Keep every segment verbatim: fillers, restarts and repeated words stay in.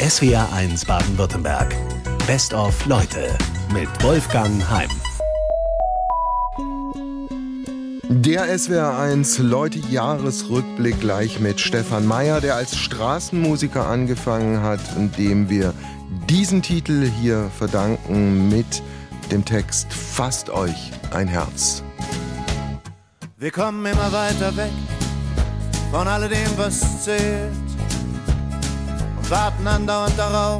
S W R eins Baden-Württemberg. Best of Leute mit Wolfgang Heim. Der S W R eins Leute-Jahresrückblick gleich mit Stefan Meyer, der als Straßenmusiker angefangen hat und dem wir diesen Titel hier verdanken mit dem Text Fasst euch ein Herz. Wir kommen immer weiter weg von alledem, was zählt, und warten andauernd darauf,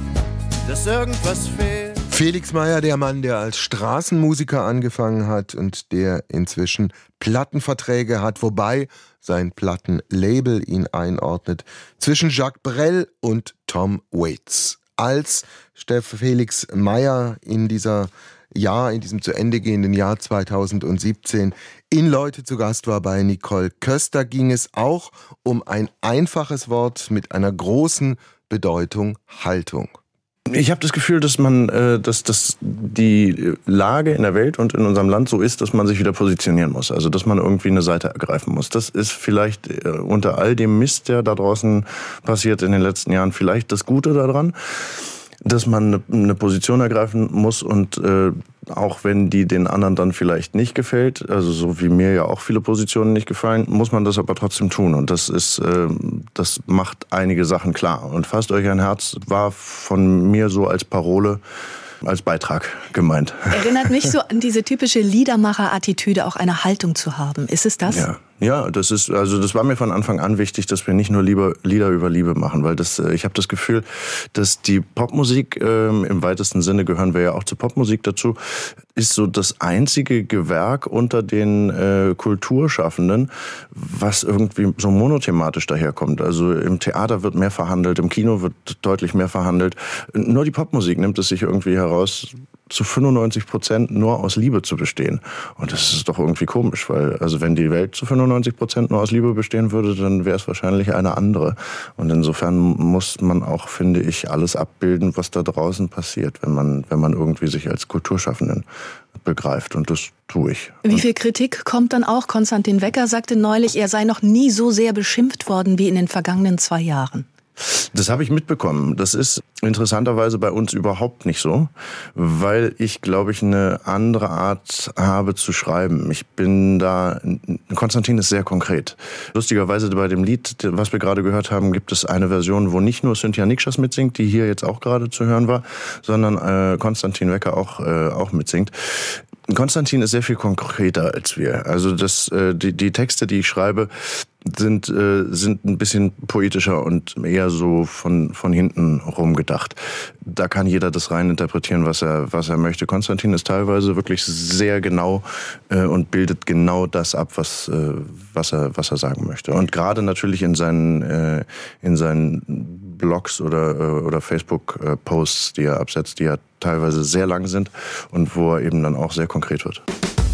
dass irgendwas fehlt. Felix Meyer, der Mann, der als Straßenmusiker angefangen hat und der inzwischen Plattenverträge hat, wobei sein Plattenlabel ihn einordnet, zwischen Jacques Brel und Tom Waits. Als Steff Felix Meyer in dieser Jahr, in diesem zu Ende gehenden Jahr zweitausendsiebzehn in Leute zu Gast war bei Nicole Köster, ging es auch um ein einfaches Wort mit einer großen Bedeutung: Haltung. Ich habe das Gefühl, dass man, äh, dass, dass die Lage in der Welt und in unserem Land so ist, dass man sich wieder positionieren muss. Also dass man irgendwie eine Seite ergreifen muss. Das ist vielleicht äh, unter all dem Mist, der da draußen passiert in den letzten Jahren, vielleicht das Gute daran, dass man eine, eine Position ergreifen muss und äh, auch wenn die den anderen dann vielleicht nicht gefällt, also so wie mir ja auch viele Positionen nicht gefallen, muss man das aber trotzdem tun. Und das ist, äh, das macht einige Sachen klar. Und Fasst euch ein Herz war von mir so als Parole, als Beitrag gemeint. Erinnert mich so an diese typische Liedermacher-Attitüde, auch eine Haltung zu haben. Ist es das? Ja. Ja, das ist, also das war mir von Anfang an wichtig, dass wir nicht nur Liebe, Lieder über Liebe machen, weil das, ich habe das Gefühl, dass die Popmusik, ähm, im weitesten Sinne gehören wir ja auch zur Popmusik dazu, ist so das einzige Gewerk unter den äh, Kulturschaffenden, was irgendwie so monothematisch daherkommt. Also im Theater wird mehr verhandelt, im Kino wird deutlich mehr verhandelt. Nur die Popmusik nimmt es sich irgendwie heraus, zu fünfundneunzig Prozent nur aus Liebe zu bestehen. Und das ist doch irgendwie komisch, weil also wenn die Welt zu fünfundneunzig Prozent nur aus Liebe bestehen würde, dann wäre es wahrscheinlich eine andere. Und insofern muss man auch, finde ich, alles abbilden, was da draußen passiert, wenn man, wenn man irgendwie sich als Kulturschaffenden begreift. Und das tue ich. Wie viel Kritik kommt dann auch? Konstantin Wecker sagte neulich, er sei noch nie so sehr beschimpft worden wie in den vergangenen zwei Jahren. Das habe ich mitbekommen. Das ist interessanterweise bei uns überhaupt nicht so, weil ich, glaube ich, eine andere Art habe zu schreiben. Ich bin da, Konstantin ist sehr konkret. Lustigerweise bei dem Lied, was wir gerade gehört haben, gibt es eine Version, wo nicht nur Cynthia Nikschas mitsingt, die hier jetzt auch gerade zu hören war, sondern äh, Konstantin Wecker auch, äh, auch mitsingt. Konstantin ist sehr viel konkreter als wir. Also das, äh, die, die Texte, die ich schreibe, sind äh, sind ein bisschen poetischer und eher so von von hinten rum gedacht. Da kann jeder das rein interpretieren, was er was er möchte. Konstantin ist teilweise wirklich sehr genau äh, und bildet genau das ab, was äh, was er was er sagen möchte. Und gerade natürlich in seinen äh, in seinen Blogs oder äh, oder Facebook äh, Posts, die er absetzt, die ja teilweise sehr lang sind und wo er eben dann auch sehr konkret wird.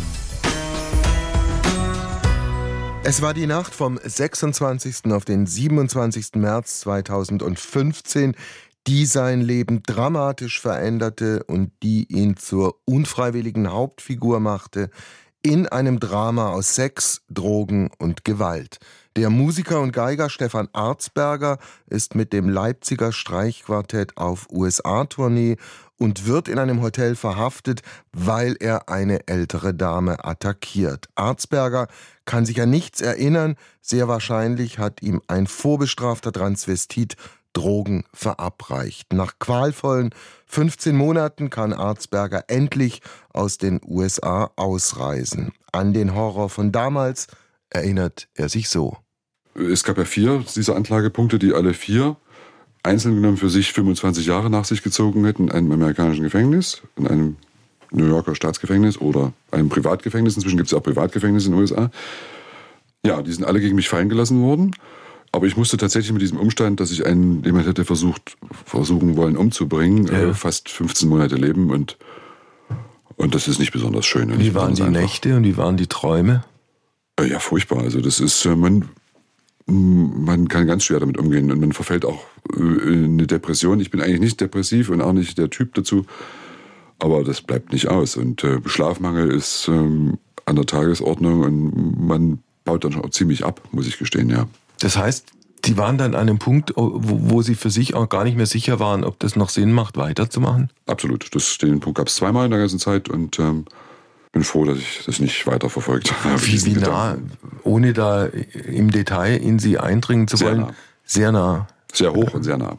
Es war die Nacht vom sechsundzwanzigsten auf den siebenundzwanzigsten März zweitausendfünfzehn, die sein Leben dramatisch veränderte und die ihn zur unfreiwilligen Hauptfigur machte in einem Drama aus Sex, Drogen und Gewalt. Der Musiker und Geiger Stefan Arzberger ist mit dem Leipziger Streichquartett auf U S A-Tournee und wird in einem Hotel verhaftet, weil er eine ältere Dame attackiert. Arzberger kann sich an nichts erinnern, sehr wahrscheinlich hat ihm ein vorbestrafter Transvestit Drogen verabreicht. Nach qualvollen fünfzehn Monaten kann Arzberger endlich aus den U S A ausreisen. An den Horror von damals erinnert er sich so. Es gab ja vier dieser Anklagepunkte, die alle vier einzeln genommen für sich fünfundzwanzig Jahre nach sich gezogen hätten, in einem amerikanischen Gefängnis, in einem New Yorker Staatsgefängnis oder einem Privatgefängnis. Inzwischen gibt es ja auch Privatgefängnisse in den U S A. Ja, die sind alle gegen mich fallen gelassen worden. Aber ich musste tatsächlich mit diesem Umstand, dass ich einen, jemand hätte versucht, versuchen wollen umzubringen, ja. äh, fast fünfzehn Monate leben und, und das ist nicht besonders schön. Wie waren die einfach. Nächte und wie waren die Träume? Äh, ja, furchtbar. Also das ist, äh, man, man kann ganz schwer damit umgehen und man verfällt auch äh, in eine Depression. Ich bin eigentlich nicht depressiv und auch nicht der Typ dazu, aber das bleibt nicht aus. Und äh, Schlafmangel ist ähm, an der Tagesordnung und man baut dann schon auch ziemlich ab, muss ich gestehen, ja. Das heißt, Sie waren dann an einem Punkt, wo, wo Sie für sich auch gar nicht mehr sicher waren, ob das noch Sinn macht, weiterzumachen? Absolut. Das, den Punkt gab es zweimal in der ganzen Zeit und ähm, bin froh, dass ich das nicht weiter verfolgt habe. Wie, wie nah, ohne da im Detail in Sie eindringen zu Sehr wollen? nah. Sehr nah. Sehr hoch und sehr nah.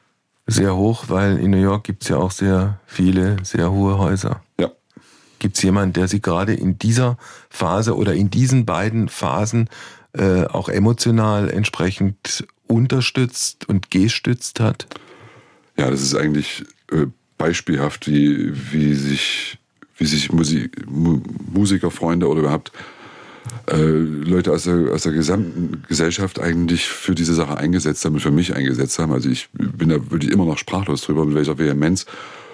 Sehr hoch, weil in New York gibt es ja auch sehr viele, sehr hohe Häuser. Ja. Gibt es jemanden, der Sie gerade in dieser Phase oder in diesen beiden Phasen äh, auch emotional entsprechend unterstützt und gestützt hat? Ja, das ist eigentlich äh, beispielhaft, wie, wie sich, wie sich Musik, Mu- Musikerfreunde oder überhaupt äh, Leute aus der, aus der gesamten Gesellschaft eigentlich für diese Sache eingesetzt haben und für mich eingesetzt haben. Also ich bin da wirklich immer noch sprachlos drüber, mit welcher Vehemenz,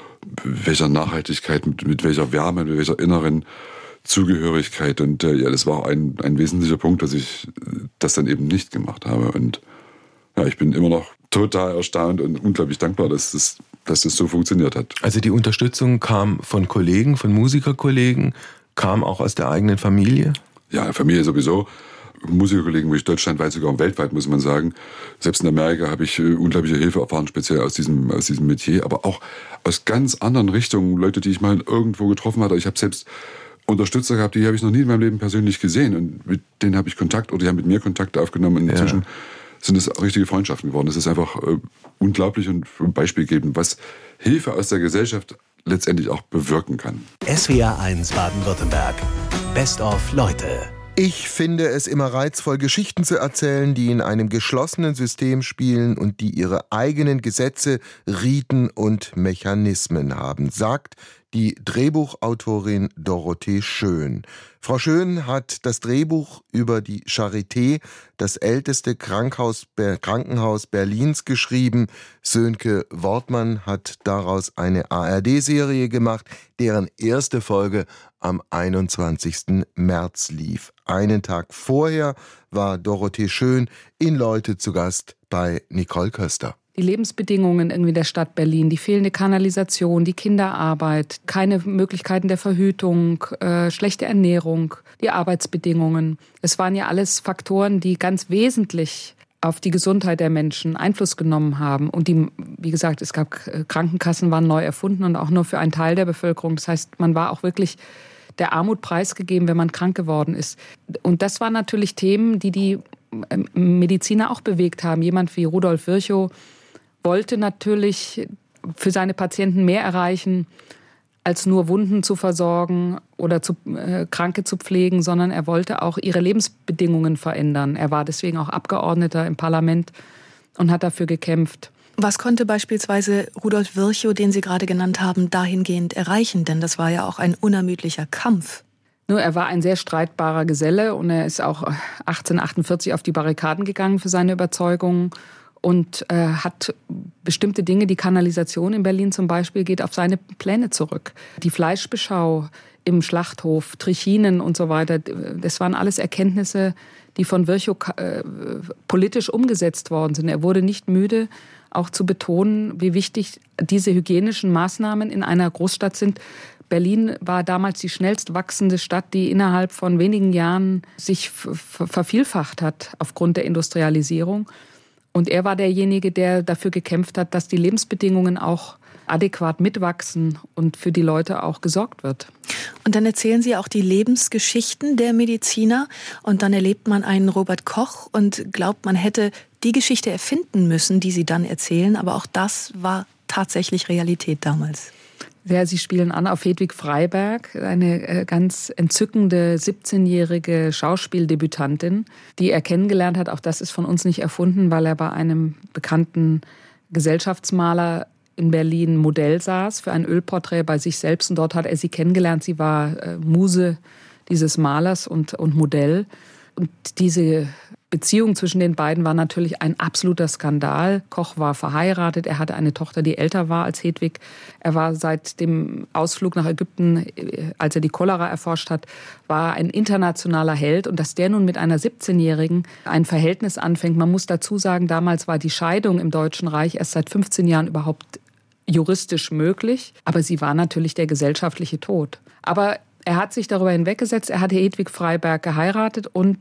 mit welcher Nachhaltigkeit, mit, mit welcher Wärme, mit welcher inneren Zugehörigkeit. Und äh, ja, das war auch ein, ein wesentlicher Punkt, dass ich das dann eben nicht gemacht habe. Und ja, ich bin immer noch total erstaunt und unglaublich dankbar, dass das, dass das so funktioniert hat. Also die Unterstützung kam von Kollegen, von Musikerkollegen, kam auch aus der eigenen Familie? Ja, Familie sowieso. Musikerkollegen, wirklich deutschlandweit, sogar weltweit, muss man sagen. Selbst in Amerika habe ich äh, unglaubliche Hilfe erfahren, speziell aus diesem, aus diesem Metier, aber auch aus ganz anderen Richtungen. Leute, die ich mal irgendwo getroffen hatte. Ich habe selbst Unterstützer gehabt, die habe ich noch nie in meinem Leben persönlich gesehen. Und mit denen habe ich Kontakt, oder die haben mit mir Kontakt aufgenommen. Und inzwischen ja. sind es richtige Freundschaften geworden. Das ist einfach äh, unglaublich und ein Beispiel geben, was Hilfe aus der Gesellschaft letztendlich auch bewirken kann. S W R eins Baden-Württemberg. Best of Leute. Ich finde es immer reizvoll, Geschichten zu erzählen, die in einem geschlossenen System spielen und die ihre eigenen Gesetze, Riten und Mechanismen haben, sagt die Drehbuchautorin Dorothee Schön. Frau Schön hat das Drehbuch über die Charité, das älteste Krankhaus, Krankenhaus Berlins, geschrieben. Sönke Wortmann hat daraus eine A R D-Serie gemacht, deren erste Folge am einundzwanzigsten März lief. Einen Tag vorher war Dorothee Schön in Leute zu Gast bei Nicole Köster. Die Lebensbedingungen irgendwie der Stadt Berlin, die fehlende Kanalisation, die Kinderarbeit, keine Möglichkeiten der Verhütung, äh, schlechte Ernährung, die Arbeitsbedingungen. Es waren ja alles Faktoren, die ganz wesentlich auf die Gesundheit der Menschen Einfluss genommen haben. Und die, wie gesagt, es gab Krankenkassen, waren neu erfunden und auch nur für einen Teil der Bevölkerung. Das heißt, man war auch wirklich der Armut preisgegeben, wenn man krank geworden ist. Und das waren natürlich Themen, die die Mediziner auch bewegt haben. Jemand wie Rudolf Virchow wollte natürlich für seine Patienten mehr erreichen, als nur Wunden zu versorgen oder zu, äh, Kranke zu pflegen, sondern er wollte auch ihre Lebensbedingungen verändern. Er war deswegen auch Abgeordneter im Parlament und hat dafür gekämpft. Was konnte beispielsweise Rudolf Virchow, den Sie gerade genannt haben, dahingehend erreichen? Denn das war ja auch ein unermüdlicher Kampf. Nur er war ein sehr streitbarer Geselle und er ist auch achtzehnhundertachtundvierzig auf die Barrikaden gegangen für seine Überzeugungen und äh, hat bestimmte Dinge, die Kanalisation in Berlin zum Beispiel, geht auf seine Pläne zurück. Die Fleischbeschau im Schlachthof, Trichinen und so weiter, das waren alles Erkenntnisse, die von Virchow äh, politisch umgesetzt worden sind. Er wurde nicht müde, auch zu betonen, wie wichtig diese hygienischen Maßnahmen in einer Großstadt sind. Berlin war damals die schnellst wachsende Stadt, die innerhalb von wenigen Jahren sich vervielfacht hat aufgrund der Industrialisierung. Und er war derjenige, der dafür gekämpft hat, dass die Lebensbedingungen auch adäquat mitwachsen und für die Leute auch gesorgt wird. Und dann erzählen Sie auch die Lebensgeschichten der Mediziner und dann erlebt man einen Robert Koch und glaubt, man hätte die Geschichte erfinden müssen, die Sie dann erzählen, aber auch das war tatsächlich Realität damals. Ja, Sie spielen an auf Hedwig Freiberg, eine ganz entzückende siebzehnjährige Schauspieldebütantin, die er kennengelernt hat. Auch das ist von uns nicht erfunden, weil er bei einem bekannten Gesellschaftsmaler in Berlin Modell saß für ein Ölporträt bei sich selbst. Und dort hat er sie kennengelernt. Sie war äh, Muse dieses Malers und, und Modell. Und diese Beziehung zwischen den beiden war natürlich ein absoluter Skandal. Koch war verheiratet, er hatte eine Tochter, die älter war als Hedwig. Er war seit dem Ausflug nach Ägypten, als er die Cholera erforscht hat, war ein internationaler Held. Und dass der nun mit einer siebzehnjährigen ein Verhältnis anfängt, man muss dazu sagen, damals war die Scheidung im Deutschen Reich erst seit fünfzehn Jahren überhaupt juristisch möglich. Aber sie war natürlich der gesellschaftliche Tod. Aber er hat sich darüber hinweggesetzt, er hatte Hedwig Freiberg geheiratet und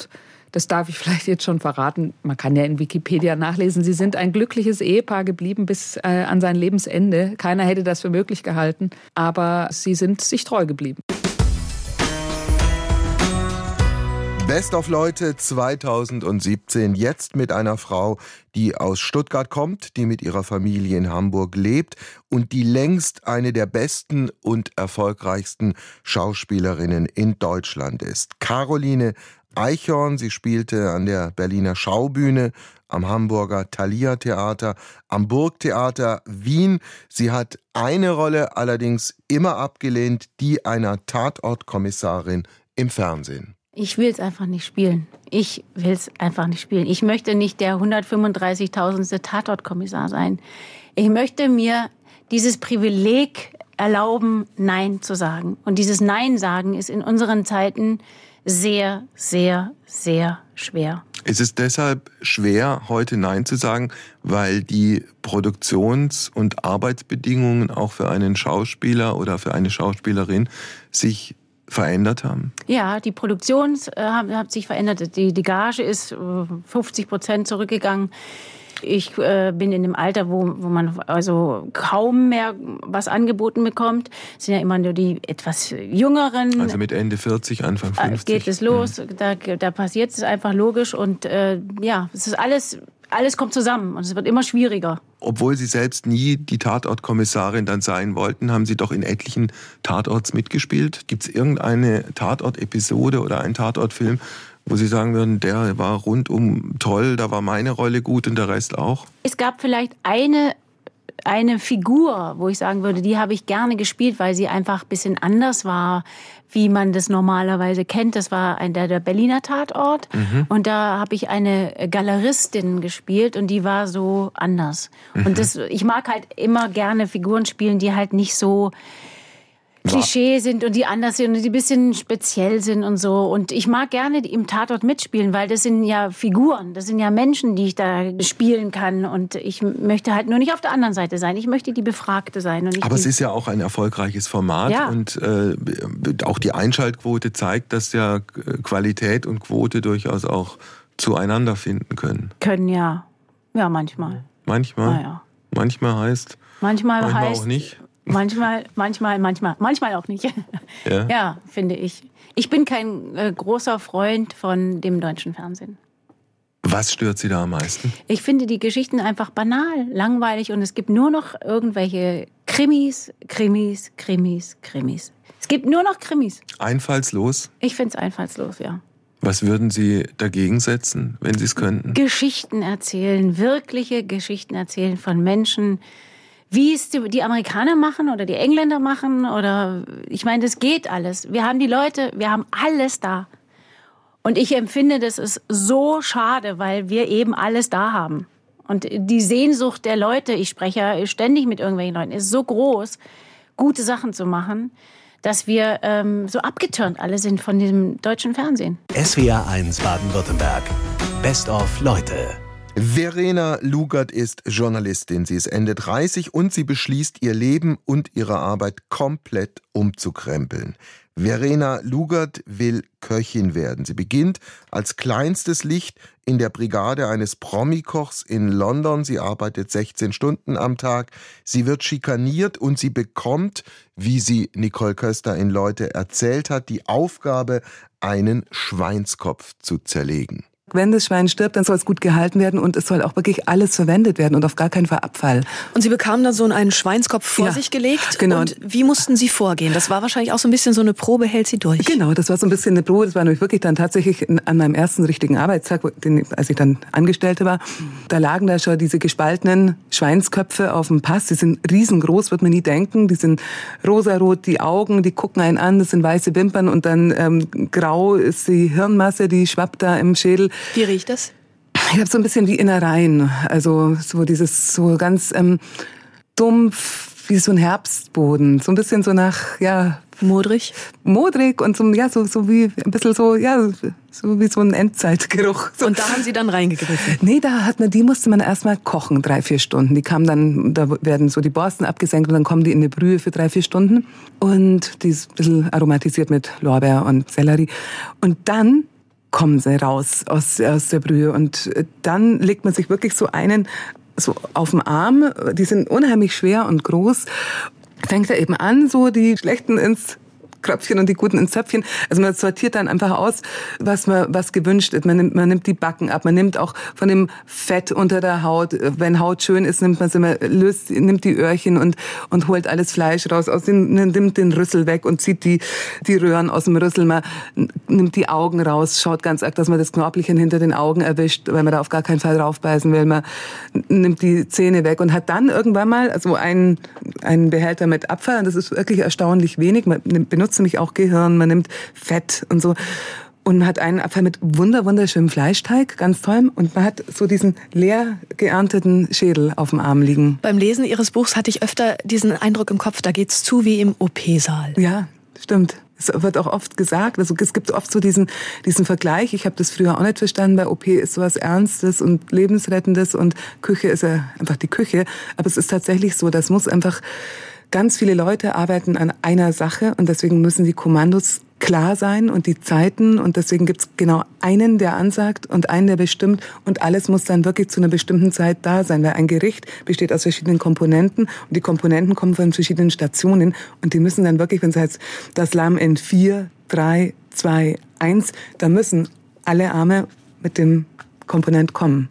das darf ich vielleicht jetzt schon verraten, man kann ja in Wikipedia nachlesen, sie sind ein glückliches Ehepaar geblieben bis äh, an sein Lebensende. Keiner hätte das für möglich gehalten, aber sie sind sich treu geblieben. Best of Leute zweitausendsiebzehn, jetzt mit einer Frau, die aus Stuttgart kommt, die mit ihrer Familie in Hamburg lebt und die längst eine der besten und erfolgreichsten Schauspielerinnen in Deutschland ist. Caroline Eichhorn, sie spielte an der Berliner Schaubühne, am Hamburger Thalia Theater, am Burgtheater Wien. Sie hat eine Rolle allerdings immer abgelehnt, die einer Tatortkommissarin im Fernsehen. Ich will es einfach nicht spielen. Ich will es einfach nicht spielen. Ich möchte nicht der hundertfünfunddreißigtausendste Tatortkommissar sein. Ich möchte mir dieses Privileg erlauben, Nein zu sagen. Und dieses Nein sagen ist in unseren Zeiten sehr, sehr, sehr schwer. Es ist deshalb schwer, heute Nein zu sagen, weil die Produktions- und Arbeitsbedingungen auch für einen Schauspieler oder für eine Schauspielerin sich verändert haben? Ja, die Produktion äh, hat, hat sich verändert. Die, die Gage ist äh, fünfzig Prozent zurückgegangen. Ich äh, bin in dem Alter, wo, wo man also kaum mehr was angeboten bekommt. Es sind ja immer nur die etwas Jüngeren. Also mit Ende vierzig, Anfang fünfzig. Geht es los, mhm. da, da passiert es einfach logisch. Und äh, ja, es ist alles, alles kommt zusammen und es wird immer schwieriger. Obwohl Sie selbst nie die Tatortkommissarin dann sein wollten, haben Sie doch in etlichen Tatorts mitgespielt. Gibt es irgendeine Tatort-Episode oder einen Tatortfilm, wo Sie sagen würden, der war rundum toll, da war meine Rolle gut und der Rest auch? Es gab vielleicht eine, eine Figur, wo ich sagen würde, die habe ich gerne gespielt, weil sie einfach ein bisschen anders war, wie man das normalerweise kennt. Das war ein, der, der Berliner Tatort. Mhm. Und da habe ich eine Galeristin gespielt und die war so anders. Mhm. Und das, ich mag halt immer gerne Figuren spielen, die halt nicht so Klischee sind und die anders sind und die ein bisschen speziell sind und so. Und ich mag gerne im Tatort mitspielen, weil das sind ja Figuren, das sind ja Menschen, die ich da spielen kann. Und ich möchte halt nur nicht auf der anderen Seite sein. Ich möchte die Befragte sein. Und nicht Aber es ist ja auch ein erfolgreiches Format. Ja. Und äh, auch die Einschaltquote zeigt, dass ja Qualität und Quote durchaus auch zueinander finden können. Können, ja. Ja, manchmal. Manchmal? Na ja. Manchmal heißt? Manchmal, manchmal heißt, auch nicht? Manchmal, manchmal, manchmal, manchmal auch nicht. Ja, ja, finde ich. Ich bin kein äh, großer Freund von dem deutschen Fernsehen. Was stört Sie da am meisten? Ich finde die Geschichten einfach banal, langweilig und es gibt nur noch irgendwelche Krimis, Krimis, Krimis, Krimis. Es gibt nur noch Krimis. Einfallslos? Ich finde es einfallslos, ja. Was würden Sie dagegen setzen, wenn Sie es könnten? Geschichten erzählen, wirkliche Geschichten erzählen von Menschen, wie es die Amerikaner machen oder die Engländer machen oder ich meine, das geht alles. Wir haben die Leute, wir haben alles da. Und ich empfinde, das ist so schade, weil wir eben alles da haben. Und die Sehnsucht der Leute, ich spreche ja ständig mit irgendwelchen Leuten, ist so groß, gute Sachen zu machen, dass wir ähm, so abgeturnt alle sind von dem deutschen Fernsehen. S W R eins Baden-Württemberg. Best of Leute. Verena Lugert ist Journalistin. Sie ist Ende dreißig und sie beschließt, ihr Leben und ihre Arbeit komplett umzukrempeln. Verena Lugert will Köchin werden. Sie beginnt als kleinstes Licht in der Brigade eines Promikochs in London. Sie arbeitet sechzehn Stunden am Tag. Sie wird schikaniert und sie bekommt, wie sie Nicole Köster in Leute erzählt hat, die Aufgabe, einen Schweinskopf zu zerlegen. Wenn das Schwein stirbt, dann soll es gut gehalten werden und es soll auch wirklich alles verwendet werden und auf gar keinen Fall Abfall. Und Sie bekamen dann so einen Schweinskopf vor ja, sich gelegt. Genau. Und wie mussten Sie vorgehen? Das war wahrscheinlich auch so ein bisschen so eine Probe, hält sie durch? Genau, das war so ein bisschen eine Probe. Das war nämlich wirklich dann tatsächlich an meinem ersten richtigen Arbeitstag, als ich dann Angestellte war. Da lagen da schon diese gespaltenen Schweinsköpfe auf dem Pass. Die sind riesengroß, wird man nie denken. Die sind rosarot, die Augen, die gucken einen an. Das sind weiße Wimpern und dann ähm, grau ist die Hirnmasse, die schwappt da im Schädel. Wie riecht das? Ich habe so ein bisschen wie Innereien, also so dieses so ganz ähm, dumpf wie so ein Herbstboden, so ein bisschen so nach ja modrig, modrig und so ja so so wie ein bisschen so ja so wie so ein Endzeitgeruch. So. Und da haben Sie dann reingegriffen? Nee, da hat man die musste man erstmal kochen drei vier Stunden. Die kamen dann, da werden so die Borsten abgesenkt und dann kommen die in eine Brühe für drei vier Stunden und die ist ein bisschen aromatisiert mit Lorbeer und Sellerie und dann kommen sie raus aus, aus der Brühe. Und dann legt man sich wirklich so einen so auf den Arm. Die sind unheimlich schwer und groß. Fängt er eben an, so die Schlechten ins Kröpfchen und die Guten ins Zöpfchen. Also man sortiert dann einfach aus, was man was gewünscht ist. Man nimmt, man nimmt die Backen ab, man nimmt auch von dem Fett unter der Haut. Wenn Haut schön ist, nimmt man es immer, löst, nimmt die Öhrchen und und holt alles Fleisch raus, aus den, nimmt den Rüssel weg und zieht die die Röhren aus dem Rüssel. Man nimmt die Augen raus, schaut ganz arg, dass man das Knorpelchen hinter den Augen erwischt, weil man da auf gar keinen Fall draufbeißen will. Man nimmt die Zähne weg und hat dann irgendwann mal also einen einen Behälter mit Abfall. Und das ist wirklich erstaunlich wenig. Man benutzt nämlich auch Gehirn, man nimmt Fett und so. Und man hat einen Abfall mit wunder, wunderschönem Fleischteig, ganz toll. Und man hat so diesen leer geernteten Schädel auf dem Arm liegen. Beim Lesen Ihres Buchs hatte ich öfter diesen Eindruck im Kopf, da geht's zu wie im O P-Saal. Ja, stimmt. Es wird auch oft gesagt, also es gibt oft so diesen, diesen Vergleich. Ich habe das früher auch nicht verstanden. Bei O P ist sowas Ernstes und Lebensrettendes und Küche ist ja einfach die Küche. Aber es ist tatsächlich so, das muss einfach, ganz viele Leute arbeiten an einer Sache und deswegen müssen die Kommandos klar sein und die Zeiten und deswegen gibt's genau einen, der ansagt und einen, der bestimmt und alles muss dann wirklich zu einer bestimmten Zeit da sein, weil ein Gericht besteht aus verschiedenen Komponenten und die Komponenten kommen von verschiedenen Stationen und die müssen dann wirklich, wenn es heißt, das Lamm in vier, drei, zwei, eins, da müssen alle Arme mit dem Komponent kommen.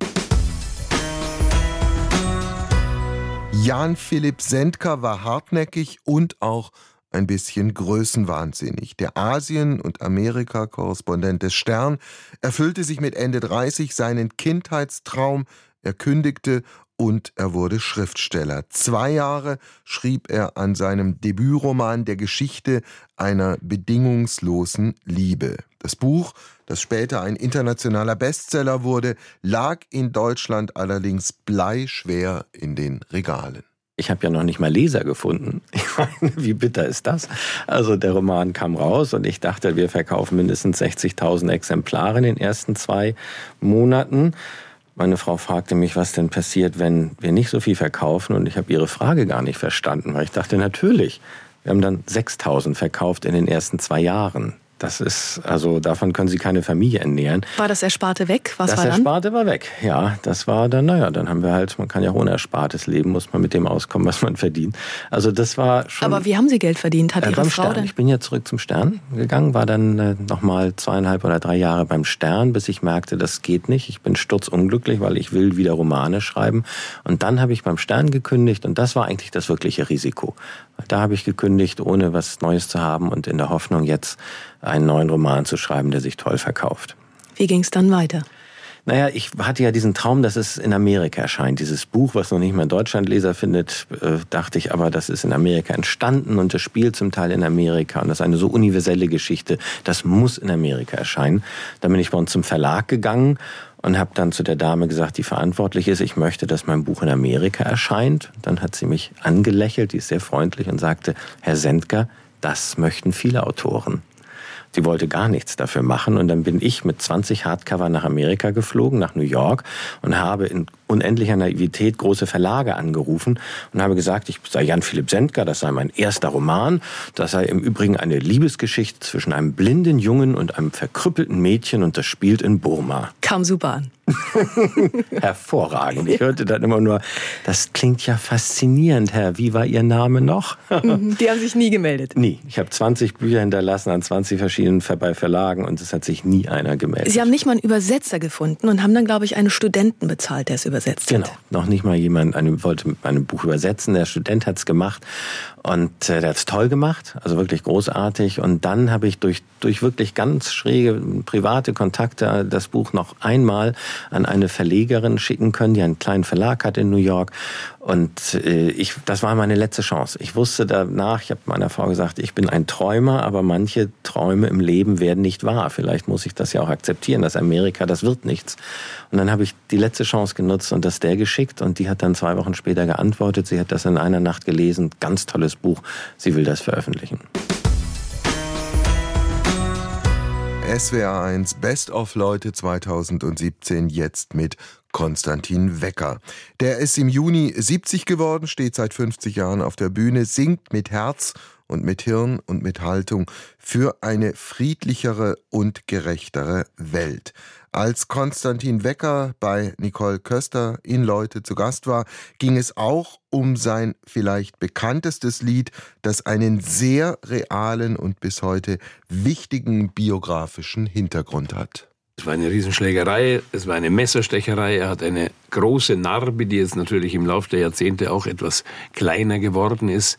Jan Philipp Sendker war hartnäckig und auch ein bisschen größenwahnsinnig. Der Asien- und Amerika-Korrespondent des Stern erfüllte sich mit Ende dreißig seinen Kindheitstraum, er kündigte und er wurde Schriftsteller. Zwei Jahre schrieb er an seinem Debütroman der Geschichte einer bedingungslosen Liebe. Das Buch, das später ein internationaler Bestseller wurde, lag in Deutschland allerdings bleischwer in den Regalen. Ich habe ja noch nicht mal Leser gefunden. Ich meine, wie bitter ist das? Also der Roman kam raus und ich dachte, wir verkaufen mindestens sechzigtausend Exemplare in den ersten zwei Monaten. Meine Frau fragte mich, was denn passiert, wenn wir nicht so viel verkaufen. Und ich habe ihre Frage gar nicht verstanden, weil ich dachte, natürlich, wir haben dann sechstausend verkauft in den ersten zwei Jahren. Das ist, also davon können Sie keine Familie ernähren. War das Ersparte weg? Was das war dann? Das Ersparte war weg, ja. Das war dann, naja, dann haben wir halt, man kann ja auch ohne Erspartes leben, muss man mit dem auskommen, was man verdient. Also das war schon... Aber wie haben Sie Geld verdient? Hat äh, Ihre beim Frau Stern. denn? Ich bin ja zurück zum Stern gegangen, war dann äh, nochmal zweieinhalb oder drei Jahre beim Stern, bis ich merkte, das geht nicht. Ich bin sturzunglücklich, weil ich will wieder Romane schreiben. Und dann habe ich beim Stern gekündigt und das war eigentlich das wirkliche Risiko. Da habe ich gekündigt, ohne was Neues zu haben und in der Hoffnung, jetzt einen neuen Roman zu schreiben, der sich toll verkauft. Wie ging es dann weiter? Naja, ich hatte ja diesen Traum, dass es in Amerika erscheint. Dieses Buch, was noch nicht mal in Deutschland Leser findet, äh, dachte ich, aber das ist in Amerika entstanden und das spielt zum Teil in Amerika. Und das ist eine so universelle Geschichte, das muss in Amerika erscheinen. Dann bin ich bei uns zum Verlag gegangen und habe dann zu der Dame gesagt, die verantwortlich ist, ich möchte, dass mein Buch in Amerika erscheint. Dann hat sie mich angelächelt, die ist sehr freundlich und sagte, Herr Sendker, das möchten viele Autoren. Sie wollte gar nichts dafür machen und dann bin ich mit zwanzig Hardcover nach Amerika geflogen, nach New York und habe in unendlicher Naivität große Verlage angerufen und habe gesagt, ich sei Jan Philipp Sendker, das sei mein erster Roman, das sei im Übrigen eine Liebesgeschichte zwischen einem blinden Jungen und einem verkrüppelten Mädchen und das spielt in Burma. Kam super an. Hervorragend. Ich hörte dann immer nur, das klingt ja faszinierend, Herr. Wie war Ihr Name noch? Die haben sich nie gemeldet. Nie. Ich habe zwanzig Bücher hinterlassen an zwanzig verschiedenen bei Verlagen und es hat sich nie einer gemeldet. Sie haben nicht mal einen Übersetzer gefunden und haben dann, glaube ich, einen Studenten bezahlt, der es übersetzt genau. hat. Genau. Noch nicht mal jemand eine, wollte mit meinem Buch übersetzen. Der Student hat es gemacht und äh, der hat es toll gemacht, also wirklich großartig. Und dann habe ich durch, durch wirklich ganz schräge private Kontakte das Buch noch einmal an eine Verlegerin schicken können, die einen kleinen Verlag hat in New York. Und äh, ich, das war meine letzte Chance. Ich wusste danach, ich habe meiner Frau gesagt, ich bin ein Träumer, aber manche Träume im Leben werden nicht wahr. Vielleicht muss ich das ja auch akzeptieren, dass Amerika, das wird nichts. Und dann habe ich die letzte Chance genutzt und das der geschickt. Und die hat dann zwei Wochen später geantwortet. Sie hat das in einer Nacht gelesen. Ganz tolles Buch. Sie will das veröffentlichen. S W R eins Best of Leute zweitausendsiebzehn jetzt mit Konstantin Wecker. Der ist im Juni siebzig geworden, steht seit fünfzig Jahren auf der Bühne, singt mit Herz und mit Hirn und mit Haltung für eine friedlichere und gerechtere Welt. Als Konstantin Wecker bei Nicole Köster in Leute zu Gast war, ging es auch um sein vielleicht bekanntestes Lied, das einen sehr realen und bis heute wichtigen biografischen Hintergrund hat. Es war eine Riesenschlägerei, es war eine Messerstecherei, er hat eine große Narbe, die jetzt natürlich im Laufe der Jahrzehnte auch etwas kleiner geworden ist.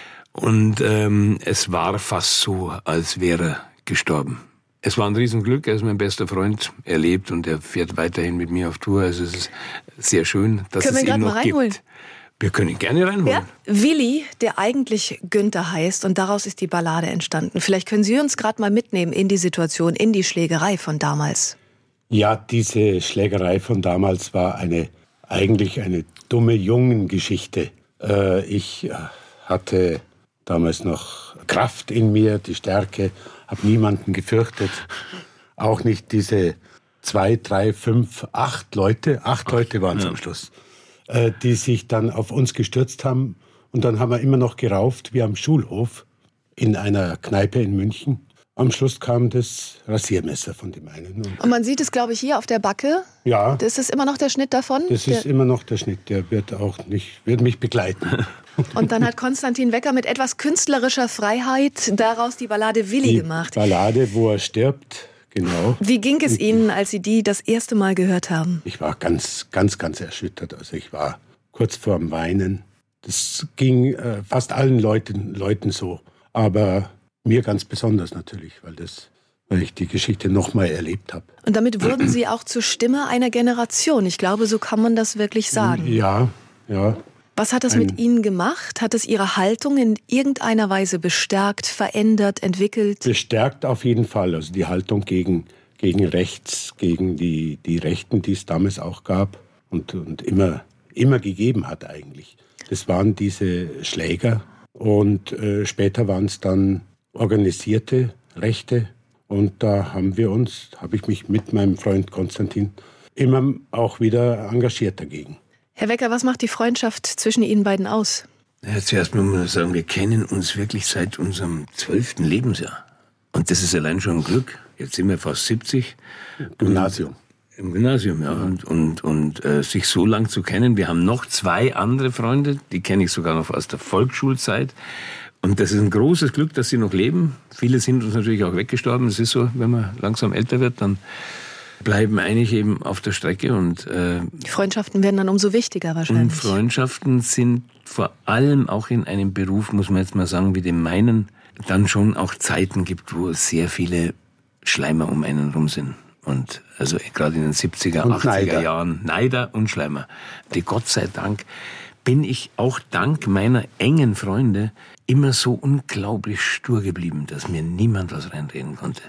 Und ähm, es war fast so, als wäre er gestorben. Es war ein Riesenglück, er ist mein bester Freund, er lebt und er fährt weiterhin mit mir auf Tour. Also es ist sehr schön, dass Können es wir ihn noch mal reinholen? gibt. Wir können ihn gerne reinholen. Ja? Willi, der eigentlich Günther heißt, und daraus ist die Ballade entstanden. Vielleicht können Sie uns gerade mal mitnehmen in die Situation, in die Schlägerei von damals. Ja, diese Schlägerei von damals war eine eigentlich eine dumme Jungengeschichte. Äh, ich hatte damals noch Kraft in mir, die Stärke, habe niemanden gefürchtet. Auch nicht diese zwei, drei, fünf, acht Leute, acht Leute waren es ja am Schluss, äh, die sich dann auf uns gestürzt haben. Und dann haben wir immer noch gerauft, wie am Schulhof in einer Kneipe in München. Am Schluss kam das Rasiermesser von dem einen. Und, und man sieht es, glaube ich, hier auf der Backe. Ja. Das ist immer noch der Schnitt davon? Das ist der, immer noch der Schnitt. Der wird auch nicht, wird mich begleiten. Und dann hat Konstantin Wecker mit etwas künstlerischer Freiheit daraus die Ballade Willi die gemacht. Ballade, wo er stirbt, genau. Wie ging es Ihnen, als Sie die das erste Mal gehört haben? Ich war ganz, ganz, ganz erschüttert. Also ich war kurz vorm Weinen. Das ging äh, fast allen Leuten, Leuten so. Aber mir ganz besonders natürlich, weil, das, weil ich die Geschichte noch mal erlebt habe. Und damit wurden Sie auch zur Stimme einer Generation. Ich glaube, so kann man das wirklich sagen. Ja, ja. Was hat das Ein, mit Ihnen gemacht? Hat es Ihre Haltung in irgendeiner Weise bestärkt, verändert, entwickelt? Bestärkt auf jeden Fall. Also die Haltung gegen, gegen rechts, gegen die, die Rechten, die es damals auch gab und, und immer, immer gegeben hat eigentlich. Das waren diese Schläger und äh, später waren es dann organisierte Rechte. Und da haben wir uns, habe ich mich mit meinem Freund Konstantin immer auch wieder engagiert dagegen. Herr Wecker, was macht die Freundschaft zwischen Ihnen beiden aus? Ja, zuerst muss man sagen, wir kennen uns wirklich seit unserem zwölften Lebensjahr. Und das ist allein schon ein Glück. Jetzt sind wir fast siebzig. Gymnasium. Im Gymnasium, ja. Und, und, und äh, sich so lang zu kennen. Wir haben noch zwei andere Freunde, die kenne ich sogar noch aus der Volksschulzeit. Und das ist ein großes Glück, dass sie noch leben. Viele sind uns natürlich auch weggestorben. Es ist so, wenn man langsam älter wird, dann bleiben einige eben auf der Strecke. Und äh, die Freundschaften werden dann umso wichtiger wahrscheinlich. Und Freundschaften sind vor allem auch in einem Beruf, muss man jetzt mal sagen, wie dem meinen, dann schon auch Zeiten gibt, wo sehr viele Schleimer um einen rum sind. Und also gerade in den siebziger, und achtziger Neider. Jahren, Neider und Schleimer. Die Gott sei Dank bin ich auch dank meiner engen Freunde immer so unglaublich stur geblieben, dass mir niemand was reinreden konnte.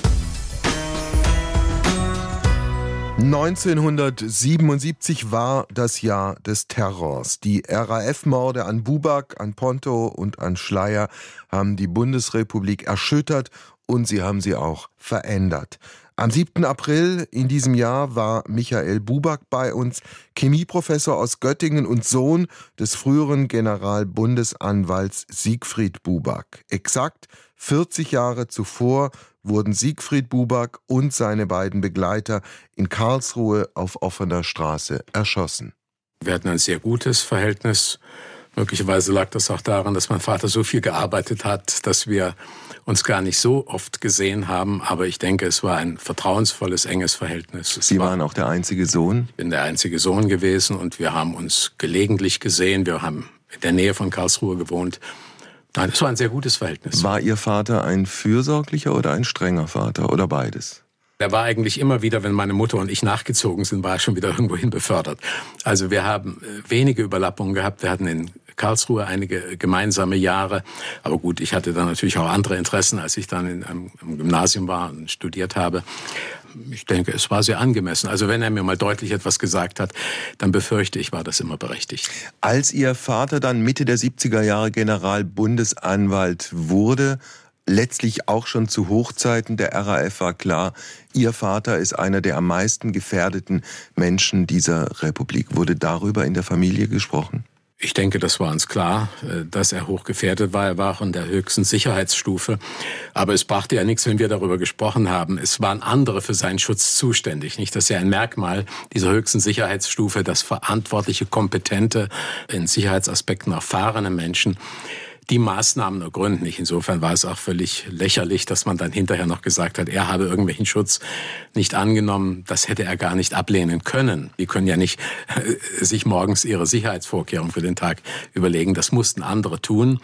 neunzehnhundertsiebenundsiebzig war das Jahr des Terrors. Die R A F-Morde an Buback, an Ponto und an Schleyer haben die Bundesrepublik erschüttert und sie haben sie auch verändert. Am siebten April in diesem Jahr war Michael Buback bei uns, Chemieprofessor aus Göttingen und Sohn des früheren Generalbundesanwalts Siegfried Buback. Exakt vierzig Jahre zuvor wurden Siegfried Buback und seine beiden Begleiter in Karlsruhe auf offener Straße erschossen. Wir hatten ein sehr gutes Verhältnis. Möglicherweise lag das auch daran, dass mein Vater so viel gearbeitet hat, dass wir uns gar nicht so oft gesehen haben. Aber ich denke, es war ein vertrauensvolles, enges Verhältnis. Es Sie war, waren auch der einzige Sohn? Ich bin der einzige Sohn gewesen und wir haben uns gelegentlich gesehen. Wir haben in der Nähe von Karlsruhe gewohnt. Nein, es war ein sehr gutes Verhältnis. War Ihr Vater ein fürsorglicher oder ein strenger Vater oder beides? Er war eigentlich immer wieder, wenn meine Mutter und ich nachgezogen sind, war er schon wieder irgendwohin befördert. Also wir haben wenige Überlappungen gehabt. Wir hatten in Karlsruhe einige gemeinsame Jahre. Aber gut, ich hatte dann natürlich auch andere Interessen, als ich dann in einem, im Gymnasium war und studiert habe. Ich denke, es war sehr angemessen. Also wenn er mir mal deutlich etwas gesagt hat, dann befürchte ich, war das immer berechtigt. Als Ihr Vater dann Mitte der siebziger Jahre Generalbundesanwalt wurde, letztlich auch schon zu Hochzeiten der R A F war klar, Ihr Vater ist einer der am meisten gefährdeten Menschen dieser Republik. Wurde darüber in der Familie gesprochen? Ich denke, das war uns klar, dass er hochgefährdet war. Er war auch in der höchsten Sicherheitsstufe. Aber es brachte ja nichts, wenn wir darüber gesprochen haben. Es waren andere für seinen Schutz zuständig. Nicht? Das ist ja ein Merkmal dieser höchsten Sicherheitsstufe, dass verantwortliche, kompetente, in Sicherheitsaspekten erfahrene Menschen die Maßnahmen ergründen. Insofern war es auch völlig lächerlich, dass man dann hinterher noch gesagt hat, er habe irgendwelchen Schutz nicht angenommen. Das hätte er gar nicht ablehnen können. Die können ja nicht äh, sich morgens ihre Sicherheitsvorkehrungen für den Tag überlegen. Das mussten andere tun.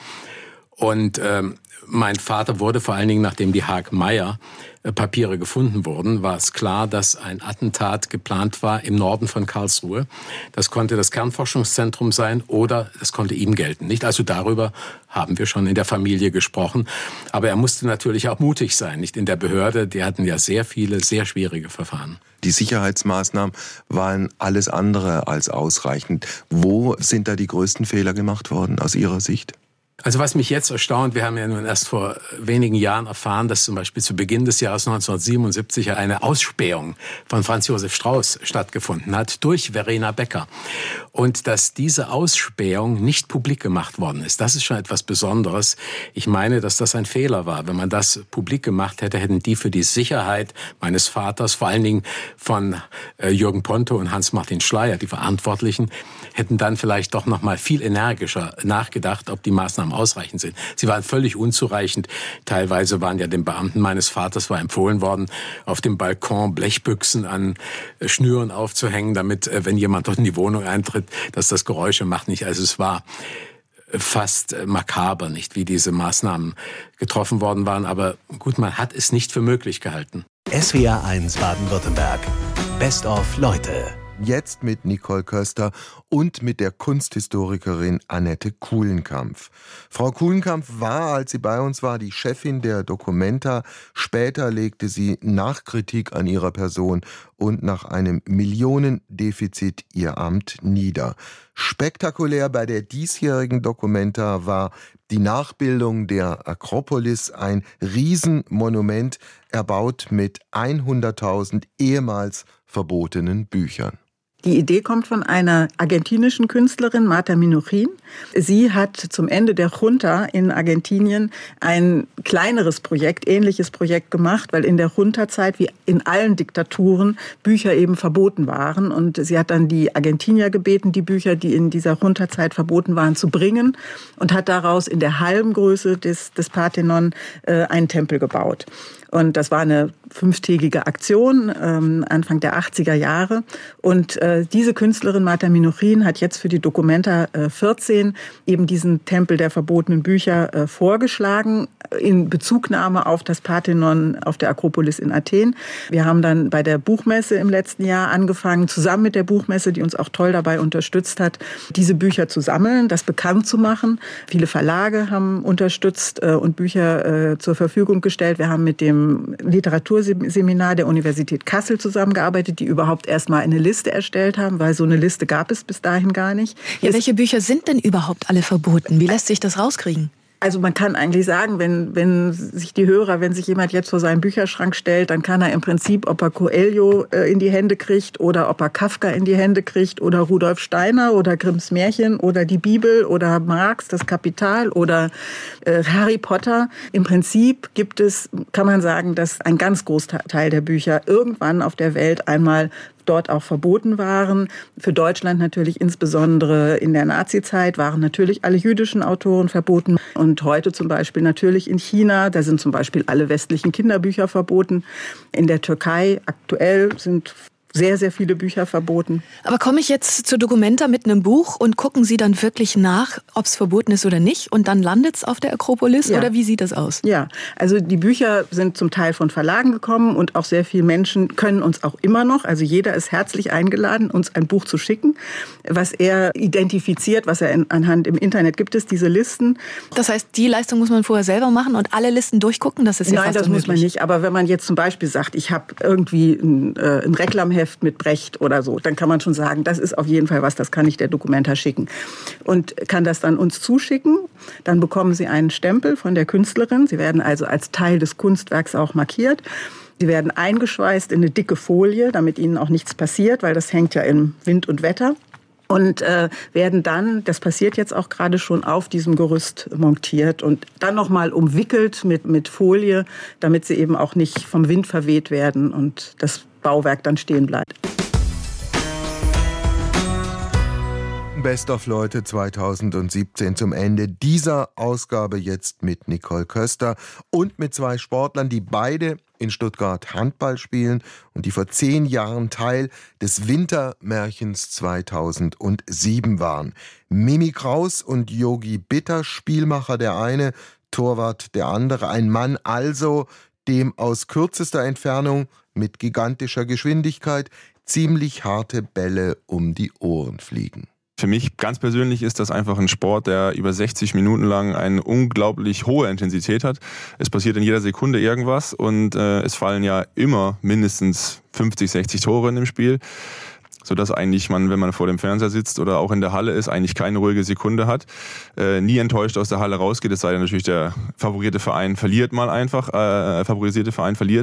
Und ähm, mein Vater wurde vor allen Dingen, nachdem die Haag-Meyer Papiere gefunden wurden, war es klar, dass ein Attentat geplant war im Norden von Karlsruhe. Das konnte das Kernforschungszentrum sein oder es konnte ihm gelten. Nicht? Also darüber haben wir schon in der Familie gesprochen. Aber er musste natürlich auch mutig sein. Nicht in der Behörde, die hatten ja sehr viele, sehr schwierige Verfahren. Die Sicherheitsmaßnahmen waren alles andere als ausreichend. Wo sind da die größten Fehler gemacht worden aus Ihrer Sicht? Also was mich jetzt erstaunt, wir haben ja nun erst vor wenigen Jahren erfahren, dass zum Beispiel zu Beginn des Jahres neunzehnhundertsiebenundsiebzig eine Ausspähung von Franz Josef Strauß stattgefunden hat durch Verena Becker. Und dass diese Ausspähung nicht publik gemacht worden ist, das ist schon etwas Besonderes. Ich meine, dass das ein Fehler war. Wenn man das publik gemacht hätte, hätten die für die Sicherheit meines Vaters, vor allen Dingen von Jürgen Ponto und Hans-Martin Schleyer, die Verantwortlichen, hätten dann vielleicht doch noch mal viel energischer nachgedacht, ob die Maßnahmen ausreichend sind. Sie waren völlig unzureichend. Teilweise waren ja den Beamten meines Vaters war empfohlen worden, auf dem Balkon Blechbüchsen an Schnüren aufzuhängen, damit, wenn jemand dort in die Wohnung eintritt, dass das Geräusche macht nicht. Also es war fast makaber, nicht, wie diese Maßnahmen getroffen worden waren. Aber gut, man hat es nicht für möglich gehalten. S W R eins Baden-Württemberg. Best of Leute. Jetzt mit Nicole Köster und mit der Kunsthistorikerin Annette Kulenkampff. Frau Kulenkampff war, als sie bei uns war, die Chefin der Documenta. Später legte sie Nachkritik an ihrer Person und nach einem Millionendefizit ihr Amt nieder. Spektakulär bei der diesjährigen Documenta war die Nachbildung der Akropolis, ein Riesenmonument, erbaut mit hunderttausend ehemals verbotenen Büchern. Die Idee kommt von einer argentinischen Künstlerin, Marta Minuchin. Sie hat zum Ende der Junta in Argentinien ein kleineres Projekt, ähnliches Projekt gemacht, weil in der Junta-Zeit wie in allen Diktaturen Bücher eben verboten waren. Und sie hat dann die Argentinier gebeten, die Bücher, die in dieser Junta-Zeit verboten waren, zu bringen und hat daraus in der halben Größe des, des Parthenon äh, einen Tempel gebaut. Und das war eine fünftägige Aktion, ähm, Anfang der achtziger Jahre. Und äh, diese Künstlerin Marta Minuchin hat jetzt für die Documenta äh, vierzehn eben diesen Tempel der verbotenen Bücher äh, vorgeschlagen, in Bezugnahme auf das Parthenon auf der Akropolis in Athen. Wir haben dann bei der Buchmesse im letzten Jahr angefangen, zusammen mit der Buchmesse, die uns auch toll dabei unterstützt hat, diese Bücher zu sammeln, das bekannt zu machen. Viele Verlage haben unterstützt äh, und Bücher äh, zur Verfügung gestellt. Wir haben mit dem Literaturseminar der Universität Kassel zusammengearbeitet, die überhaupt erstmal eine Liste erstellt haben, weil so eine Liste gab es bis dahin gar nicht. Ja, welche Bücher sind denn überhaupt alle verboten? Wie lässt sich das rauskriegen? Also man kann eigentlich sagen, wenn, wenn sich die Hörer, wenn sich jemand jetzt vor seinen Bücherschrank stellt, dann kann er im Prinzip, ob er Coelho in die Hände kriegt oder ob er Kafka in die Hände kriegt oder Rudolf Steiner oder Grimms Märchen oder die Bibel oder Marx, das Kapital oder äh, Harry Potter. Im Prinzip gibt es, kann man sagen, dass ein ganz Großteil der Bücher irgendwann auf der Welt einmal dort auch verboten waren. Für Deutschland natürlich insbesondere in der Nazizeit waren natürlich alle jüdischen Autoren verboten. Und heute zum Beispiel natürlich in China, da sind zum Beispiel alle westlichen Kinderbücher verboten. In der Türkei aktuell sind sehr, sehr viele Bücher verboten. Aber komme ich jetzt zur Documenta mit einem Buch und gucken Sie dann wirklich nach, ob es verboten ist oder nicht? Und dann landet es auf der Akropolis? Ja. Oder wie sieht das aus? Ja, also die Bücher sind zum Teil von Verlagen gekommen und auch sehr viele Menschen können uns auch immer noch, also jeder ist herzlich eingeladen, uns ein Buch zu schicken, was er identifiziert, was er in, anhand im Internet gibt es, diese Listen. Das heißt, die Leistung muss man vorher selber machen und alle Listen durchgucken? Das ist ja Nein, fast das unmöglich. muss man nicht. Aber wenn man jetzt zum Beispiel sagt, ich habe irgendwie ein, äh, ein Reklamheft Spendenheft mit Brecht oder so. Dann kann man schon sagen, das ist auf jeden Fall was, das kann ich der Documenta schicken. Und kann das dann uns zuschicken. Dann bekommen Sie einen Stempel von der Künstlerin. Sie werden also als Teil des Kunstwerks auch markiert. Sie werden eingeschweißt in eine dicke Folie, damit Ihnen auch nichts passiert, weil das hängt ja im Wind und Wetter. Und äh, werden dann, das passiert jetzt auch gerade schon, auf diesem Gerüst montiert und dann nochmal umwickelt mit, mit Folie, damit sie eben auch nicht vom Wind verweht werden und das Bauwerk dann stehen bleibt. Best of Leute zweitausendsiebzehn zum Ende dieser Ausgabe jetzt mit Nicole Köster und mit zwei Sportlern, die beide in Stuttgart Handball spielen und die vor zehn Jahren Teil des Wintermärchens zweitausendsieben waren. Mimi Kraus und Yogi Bitter, Spielmacher der eine, Torwart der andere. Ein Mann also, dem aus kürzester Entfernung mit gigantischer Geschwindigkeit ziemlich harte Bälle um die Ohren fliegen. Für mich ganz persönlich ist das einfach ein Sport, der über sechzig Minuten lang eine unglaublich hohe Intensität hat. Es passiert in jeder Sekunde irgendwas und äh, es fallen ja immer mindestens fünfzig, sechzig Tore in dem Spiel, sodass eigentlich man, wenn man vor dem Fernseher sitzt oder auch in der Halle ist, eigentlich keine ruhige Sekunde hat, äh, nie enttäuscht aus der Halle rausgeht, es sei denn natürlich der favorisierte Verein verliert mal einfach, äh, favorisierte Verein verliert,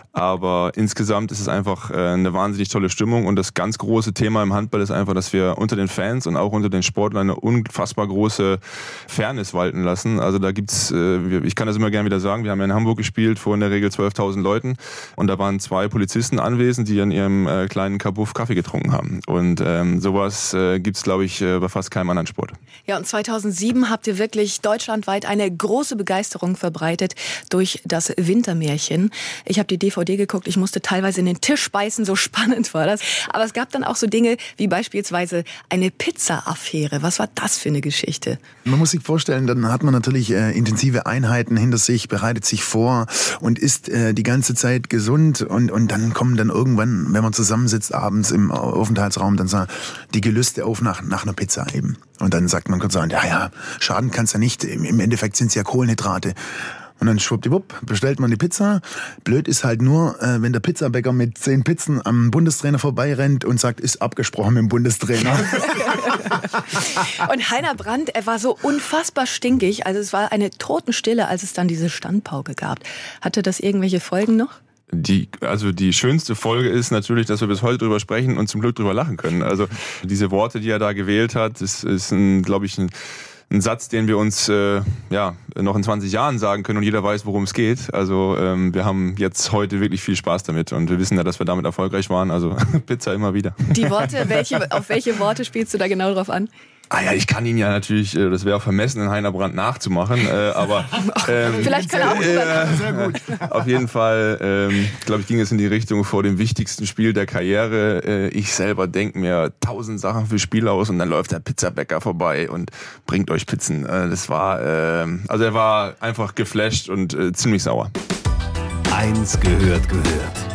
aber insgesamt ist es einfach äh, eine wahnsinnig tolle Stimmung und das ganz große Thema im Handball ist einfach, dass wir unter den Fans und auch unter den Sportlern eine unfassbar große Fairness walten lassen, also da gibt's, äh, ich kann das immer gerne wieder sagen, wir haben ja in Hamburg gespielt vor in der Regel zwölftausend Leuten und da waren zwei Polizisten anwesend, die an ihrem äh, kleinen Kabuff Kaffee getrunken haben. Und ähm, sowas äh, gibt es, glaube ich, äh, bei fast keinem anderen Sport. Ja, und zweitausendsieben habt ihr wirklich deutschlandweit eine große Begeisterung verbreitet durch das Wintermärchen. Ich habe die D V D geguckt, ich musste teilweise in den Tisch beißen, so spannend war das. Aber es gab dann auch so Dinge wie beispielsweise eine Pizza-Affäre. Was war das für eine Geschichte? Man muss sich vorstellen, dann hat man natürlich äh, intensive Einheiten hinter sich, bereitet sich vor und ist äh, die ganze Zeit gesund. Und, und dann kommen dann irgendwann, wenn man zusammensitzt abends im Aufenthaltsraum, dann sagen die Gelüste auf nach, nach einer Pizza eben. Und dann sagt man kurz, ja, ja, schaden kann es ja nicht. Im Endeffekt sind es ja Kohlenhydrate. Und dann schwuppdiwupp, bestellt man die Pizza. Blöd ist halt nur, äh, wenn der Pizzabäcker mit zehn Pizzen am Bundestrainer vorbeirennt und sagt, ist abgesprochen mit dem Bundestrainer. Und Heiner Brandt, er war so unfassbar stinkig. Also es war eine Totenstille, als es dann diese Standpauke gab. Hatte das irgendwelche Folgen noch? Die, also die schönste Folge ist natürlich, dass wir bis heute drüber sprechen und zum Glück drüber lachen können. Also diese Worte, die er da gewählt hat, ist, ist ein, glaube ich, ein, ein Satz, den wir uns äh, ja noch in zwanzig Jahren sagen können und jeder weiß, worum es geht. Also ähm, wir haben jetzt heute wirklich viel Spaß damit und wir wissen ja, dass wir damit erfolgreich waren. Also Pizza immer wieder. Die Worte, welche, auf welche Worte spielst du da genau drauf an? Ah ja, ich kann ihn ja natürlich, das wäre auch vermessen, in Heiner Brandt nachzumachen, äh, aber ähm, vielleicht kann er auch äh, sehr gut. Auf jeden Fall, ähm, glaube ich, ging es in die Richtung vor dem wichtigsten Spiel der Karriere. Äh, ich selber denke mir tausend Sachen für Spiel aus und dann läuft der Pizzabäcker vorbei und bringt euch Pizzen. Äh, das war, äh, also er war einfach geflasht und äh, ziemlich sauer. Eins gehört gehört.